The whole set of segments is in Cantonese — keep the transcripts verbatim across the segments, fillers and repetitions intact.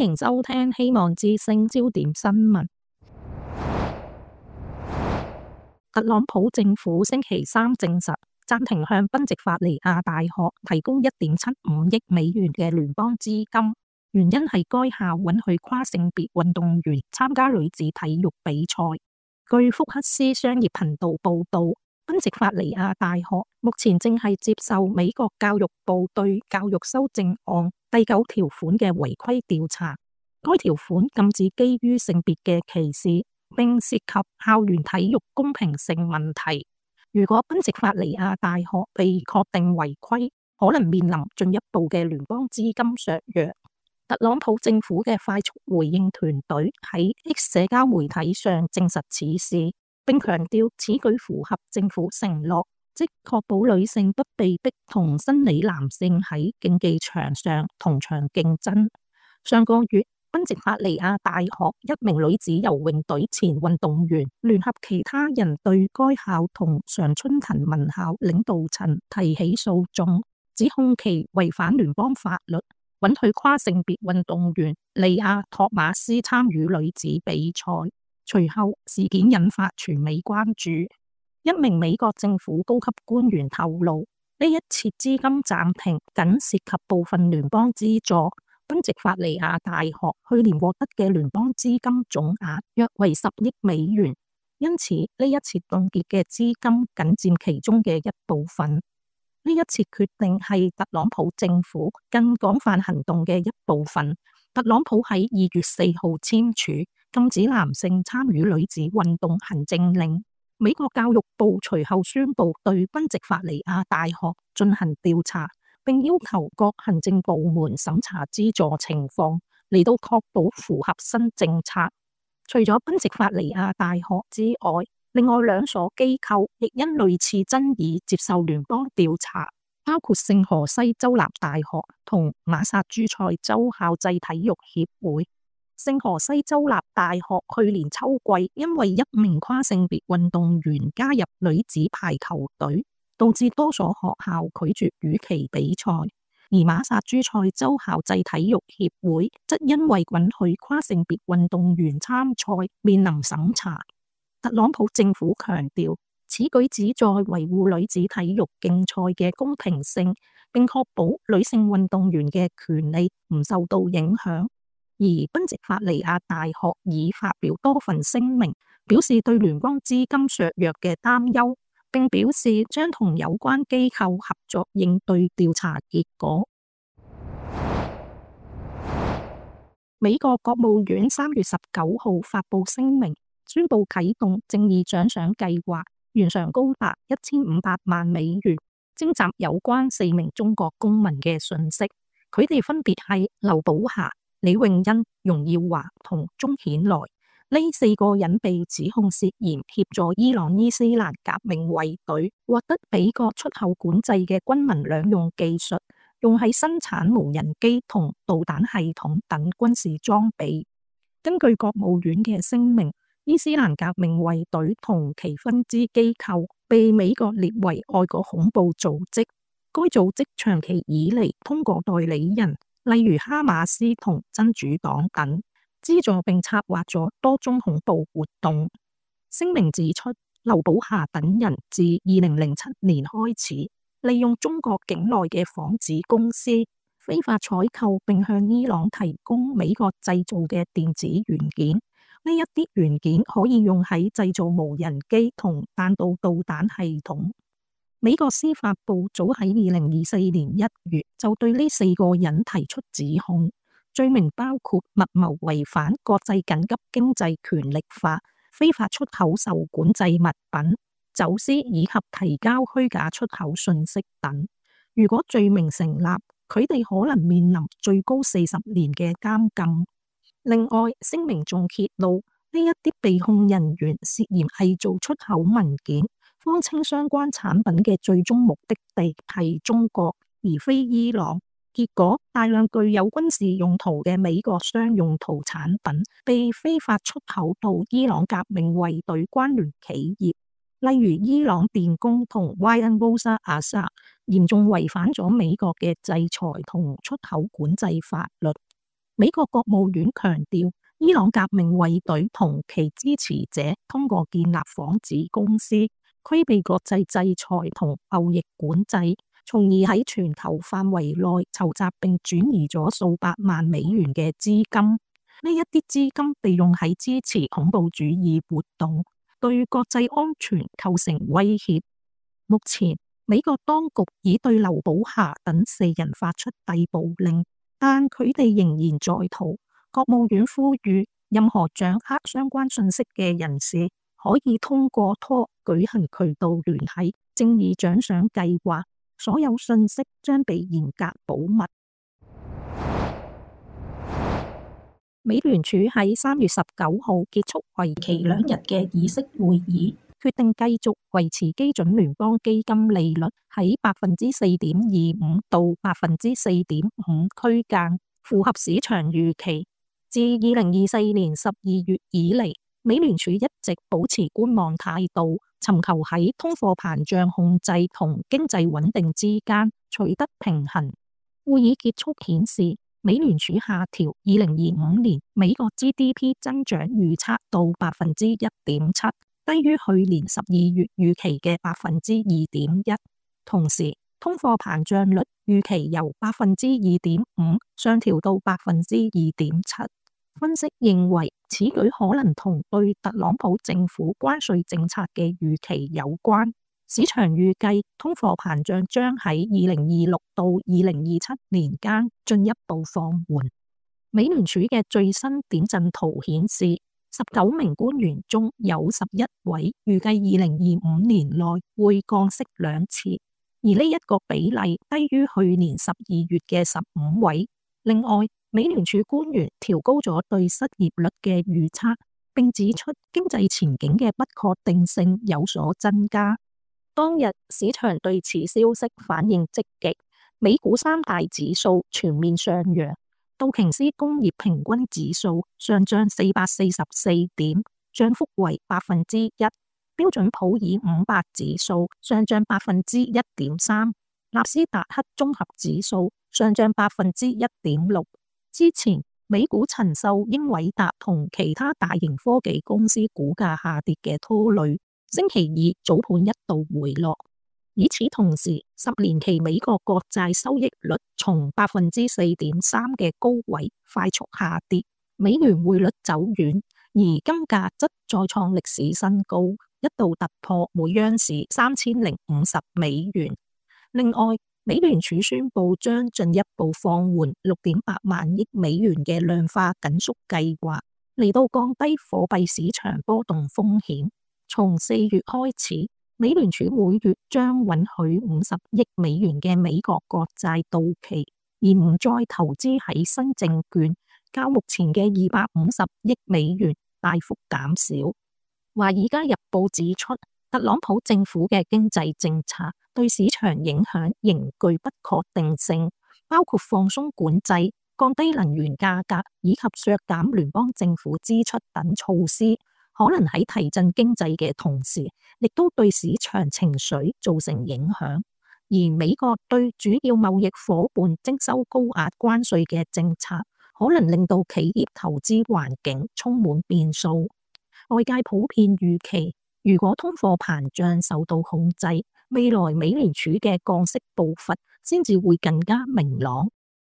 迎收聽希望之聲焦點新聞。特朗普政府星期三證實暫停向賓夕法尼亞大學提供一點七五億美元嘅聯邦資金，原因係該校允許跨性別運動員參加女子體育比賽。據福克斯商業頻道報道，賓夕法尼亞大學目前正係接受美國教育部對教育修正案第九條款嘅違規調查。該條款禁止基於性別嘅歧視，並涉及校園體育公平性問題。如果賓夕法尼亞大學被確定違規，可能面臨進一步嘅聯邦資金削弱。特朗普政府嘅快速回應團隊喺 X 社交媒體上證實此事，並強調此舉符合政府承諾，即確保女性不被逼同生理男性喺競技場上同場競爭。上個月，賓夕法尼亞大學一名女子游泳隊前運動員聯合其他人對該校同常春藤分校領導層提起訴訟，指控其違反聯邦法律，允許跨性別運動員利亞托馬斯參與女子比賽。隨後事件引發全美關注。一名美國政府高級官員透露，呢一次資金暫停僅涉及部分聯邦資助。賓夕法尼亞大學去年獲得嘅聯邦資金總額約為十億美元，因此呢一次凍結嘅資金僅佔其中嘅一部分。呢一次決定係特朗普政府更廣泛行動嘅一部分。特朗普喺二月四號簽署禁止男性參與女子運動行政令。美國教育部隨後宣布對賓夕法尼亞大學進行調查，並要求各行政部門審查資助情況，嚟到確保符合新政策。除咗賓夕法尼亞大學之外，另外兩所機構亦因類似爭議接受聯邦調查，包括聖荷西州立大學同馬薩諸塞州校際體育協會。聖荷西州立大學去年秋季因為一名跨性別運動員加入女子排球隊，導致多所學校拒絕與其比賽，而馬薩諸塞州校際體育協會則因為允許跨性別運動員參賽面臨審查。特朗普政府強調，此舉旨在維護女子體育競賽嘅公平性，並確保女性運動員嘅權利唔受到影響。而賓夕法尼亞大學已發表多份聲明，表示對聯邦資金削弱嘅擔憂，並表示將同有關機構合作應對調查結果。美國國務院三月十九號發布聲明，宣布啟動正義獎賞計劃，懸賞高達一千五百萬美元，徵集有關四名中國公民嘅訊息。佢哋分別係劉寶霞、李永恩、容耀華同鍾顯來。呢四個人被指控涉嫌協助伊朗伊斯蘭革命衛隊獲得美國出口管制嘅軍民兩用技術，用喺生產無人機同導彈系統等軍事裝備。根據國務院嘅聲明，伊斯蘭革命衛隊同其分支機構被美國列為外國恐怖組織。該組織長期以嚟通過代理人，例如哈馬斯同真主黨等，資助並策劃咗多宗恐怖活動。聲明指出，劉寶霞等人自二零零七年開始，利用中國境內嘅仿製公司，非法採購並向伊朗提供美國製造嘅電子元件。呢一啲元件可以用喺製造無人機同彈道導彈系統。美國司法部早喺二零二四年一月就對呢四個人提出指控，罪名包括密謀違反國際緊急經濟權力法、非法出口受管制物品、走私以及提交虛假出口信息等。如果罪名成立，佢哋可能面臨最高四十年嘅監禁。另外，聲明仲揭露呢一啲被控人員涉嫌偽造出口文件，謊稱相關產品嘅最終目的地係中國，而非伊朗。結果，大量具有軍事用途嘅美國商用途產品被非法出口到伊朗革命衛隊關聯企業，例如伊朗電工同 Y N Rosa Asa，嚴重違反咗美國嘅制裁同出口管制法律。 美國國務院強調，伊朗革命衛隊同其支持者通過建立仿子公司，規避國際制裁同貿易管制，從而喺全球範圍內籌集並轉移咗數百萬美元嘅資金。呢一啲資金被用喺支持恐怖主義活動，對國際安全構成威脅。目前，美國當局已對劉寶霞等四人發出逮捕令，但佢哋仍然在逃。國務院呼籲任何掌握相關信息嘅人士，可以通過 Tor 舉行渠道聯繫正義獎賞計劃，所有信息將被嚴格保密。美聯儲喺三月十九號結束為期兩日嘅議息會議，決定繼續維持基準聯邦基金利率喺百分之四點二五到百分之四點五區間，符合市場預期。自二零二四年十二月以嚟，美聯儲一直保持觀望態度，尋求喺通貨膨脹控制同經濟穩定之間取得平衡。會議結束顯示，美聯儲下調二零二五年美國 G D P 增長預測到百分之一點七，低於去年十二月預期嘅百分之二點一。同時，通貨膨脹率預期由百分之二點五上調到百分之二點七。分析認為，此舉可能同對特朗普政府關稅政策嘅預期有關。市場預計通貨膨脹將喺二零二六到二零二七年間進一步放緩。美聯儲嘅最新點陣圖顯示，十九名官員中有十一位預計二零二五年內會降息兩次，而呢一個比例低於去年十二月嘅十五位。另外，美聯儲官員調高咗對失業率嘅預測，並指出經濟前景嘅不確定性有所增加。當日市場對此消息反應積極，美股三大指數全面上揚，道瓊斯工業平均指數上漲四百四十四點，漲幅為百分之一；標準普爾五百指數上漲百分之一點三，納斯達克綜合指數上漲百分之一點六。之前美股曾受英偉達同其他大型科技公司股價下跌嘅拖累。星期二早盤一度回落，與此同時，十年期美國國債收益率從百分之四點三嘅高位快速下跌，美元匯率走軟，而金價則再創歷史新高，一度突破每盎司三千零五十美元。另外，美聯儲宣布將進一步放緩六點八萬億美元嘅量化緊縮計劃，嚟到降低貨幣市場波動風險。從四月開始，美聯儲每月將允許五十億美元嘅美國國債到期，而唔再投資喺新證券，較目前嘅二百五十億美元大幅減少。華爾街日報指出，特朗普政府嘅經濟政策對市場影響仍具不確定性，包括放鬆管制、降低能源價格以及削減聯邦政府支出等措施。可能喺提振經濟嘅同時，亦都對市場情緒造成影響。而美國對主要貿易夥伴徵收高額關稅嘅政策，可能令到企業投資環境充滿變數。外界普遍預期，如果通貨膨脹受到控制，未來美聯儲嘅降息步伐先至會更加明朗。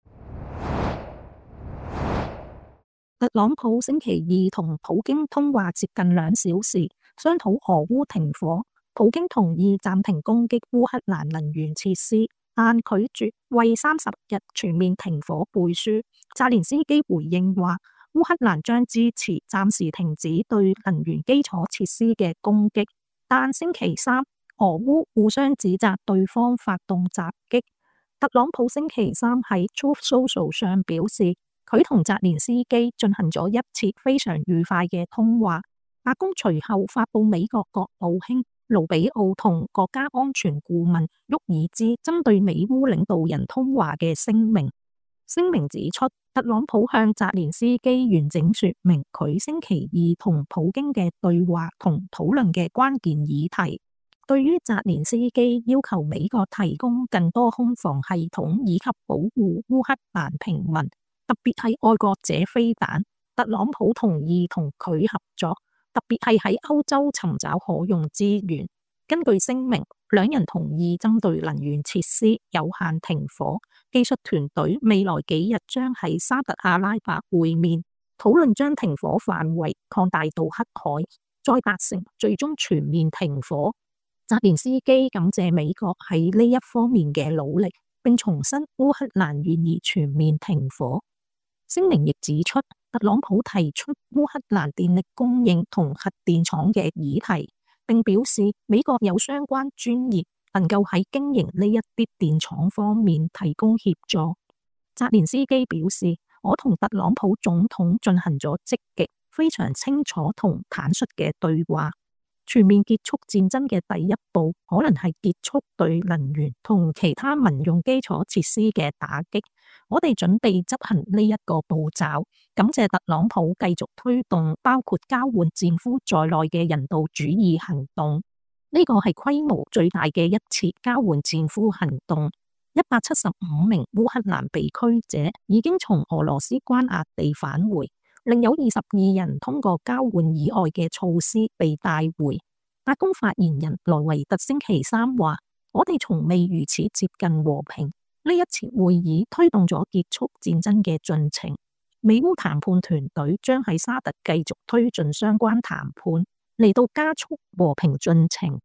特朗普星期二同普京通話接近兩小時，商討俄烏停火。普京同意暫停攻擊烏克蘭能源設施，但拒絕為三十日全面停火背書。澤連斯基回應話，烏克蘭將支持暫時停止對能源基礎設施嘅攻擊，但星期三俄烏互相指責對方發動襲擊。特朗普星期三喺 Truth Social 上表示，佢同澤連斯基進行咗一次非常愉快嘅通話。白宮隨後發布美國國務卿盧比奧同國家安全顧問沃爾茲針對美烏領導人通話嘅聲明。聲明指出，特朗普向澤連斯基完整說明佢星期二同普京嘅對話同討論嘅關鍵議題。對於澤連斯基要求美國提供更多空防系統以及保護烏克蘭平民， 特別係愛國者飛彈。特朗普同意同佢合作，特別係喺歐洲尋找可用資源。根據聲明，兩人同意針對能源設施有限停火。技術團隊未來幾日將喺沙特阿拉伯會面，討論將停火範圍擴大到黑海，再達成最終全面停火。澤連斯基感謝美國喺呢一方面嘅努力，並重申烏克蘭願意全面停火。聲明亦指出，特朗普提出烏克蘭電力供應同核電廠嘅議題，並表示美國有相關專業能夠喺經營呢一啲電廠方面提供協助。澤連斯基表示，我同特朗普總統進行咗積極、非常清楚同坦率嘅對話。全面結束戰爭嘅第一步，可能係結束對能源同其他民用基礎設施嘅打擊。我哋準備執行呢一個步驟。感謝特朗普繼續推動包括交換戰俘在內嘅人道主義行動。呢個係規模最大嘅一次交換戰俘行動。一百七十五名烏克蘭被拘者已經從俄羅斯關押地返回。另有二十二人通過交換以外嘅措施被帶回。白宮發言人萊維特星期三話：我哋從未如此接近和平。呢一次會議推動咗結束戰爭嘅進程。美烏談判團隊將喺沙特繼續推進相關談判，嚟到加速和平進程。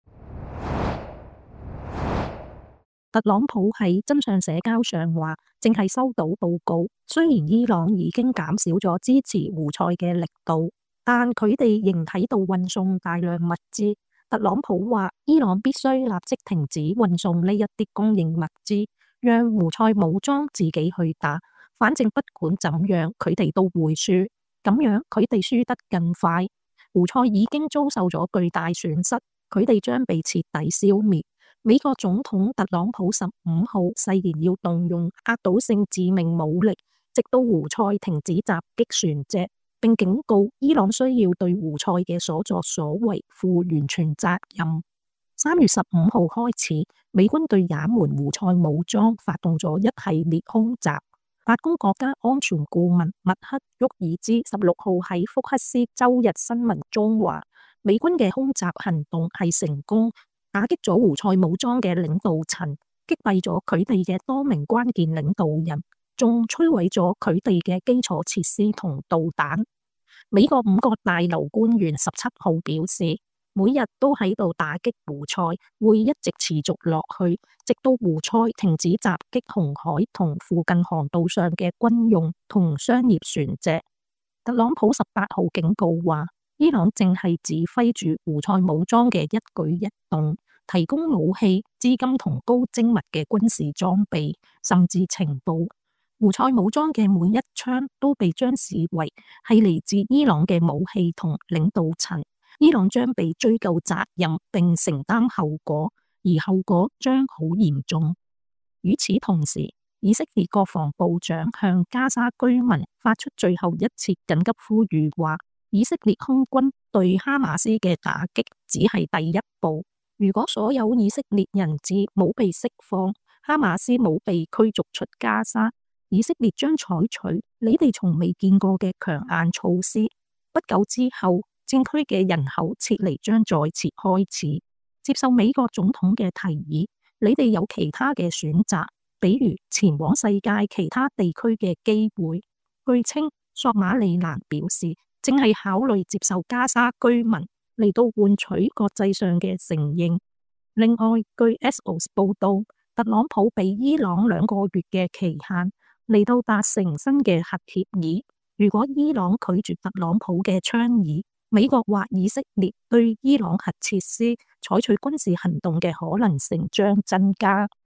特朗普喺真相社交上話，正係收到報告，雖然伊朗已經減少咗支持胡塞嘅力度，但佢哋仍喺度運送大量物資。特朗普話，伊朗必須立即停止運送呢一啲供應物資，讓胡塞武裝自己去打。反正不管怎樣，佢哋都會輸，咁樣佢哋輸得更快。胡塞已經遭受咗巨大損失，佢哋將被徹底消滅。美國總統特朗普十五號誓言要動用壓倒性致命武力，直到胡塞停止襲擊船隻，並警告伊朗需要對胡塞嘅所作所為負完全責任。三月十五號開始，美軍對也門胡塞武裝發動咗一系列空襲。白宮國家安全顧問麥克沃爾茲十六號喺福克斯周日新聞中話，美軍嘅空襲行動係成功，打擊咗胡塞武裝嘅領導層，擊斃咗佢哋嘅多名關鍵領導人，仲摧毀咗佢哋嘅基礎設施同導彈。美國五角大樓官員十七號表示，每日都喺度打擊胡塞，會一直持續落去，直到胡塞停止襲擊紅海同附近航道上嘅軍用同商業船隻。特朗普十八號警告話，伊朗正係指揮住胡塞武裝嘅一舉一動，提供武器、資金同高精密嘅軍事裝備，甚至情報。胡塞武裝嘅每一槍都被將視為係嚟自伊朗嘅武器同領導層，伊朗將被追究責任並承擔後果，而後果將好嚴重。與此同時，以色列國防部長向加沙居民發出最後一次緊急呼籲，話以色列空軍對哈馬斯嘅打擊只係第一步。如果所有以色列人質冇被釋放，哈馬斯冇被驅逐出加沙，以色列將採取你哋從未見過嘅強硬措施。不久之後，戰區嘅人口撤離將再次開始。接受美國總統嘅提議，你哋有其他嘅選擇，比如前往世界其他地區嘅機會。據稱，索馬里蘭表示正係考慮接受加沙居民嚟到換取國際上嘅承認。另外，據 Axios 報道，特朗普俾伊朗兩個月嘅期限嚟到達成新嘅核協議。如果伊朗拒絕特朗普嘅倡議，美國或以色列對伊朗核設施採取軍事行動嘅可能性將增加。